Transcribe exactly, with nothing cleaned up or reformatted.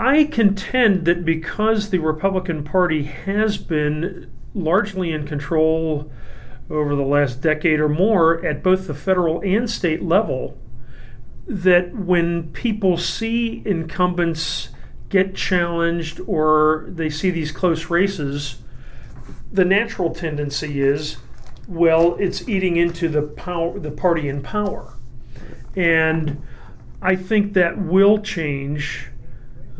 I contend that because the Republican Party has been largely in control over the last decade or more at both the federal and state level, that when people see incumbents get challenged or they see these close races, the natural tendency is, well, it's eating into the power, the party in power. And I think that will change